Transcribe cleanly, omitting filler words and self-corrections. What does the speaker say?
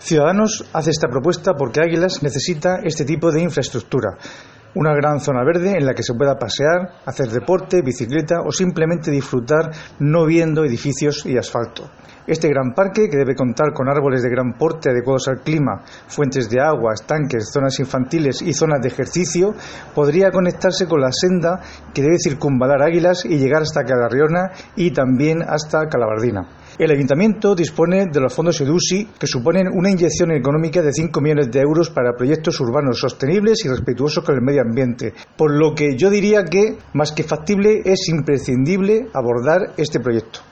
Ciudadanos hace esta propuesta porque Águilas necesita este tipo de infraestructura. Una gran zona verde en la que se pueda pasear, hacer deporte, bicicleta o simplemente disfrutar no viendo edificios y asfalto. Este gran parque, que debe contar con árboles de gran porte adecuados al clima, fuentes de agua, estanques, zonas infantiles y zonas de ejercicio, podría conectarse con la senda que debe circunvalar Águilas y llegar hasta Calarriona y también hasta Calabardina. El Ayuntamiento dispone de los fondos EDUSI, que suponen una inyección económica de 5 millones de euros para proyectos urbanos sostenibles y respetuosos con el medio ambiente, por lo que yo diría que, más que factible, es imprescindible abordar este proyecto.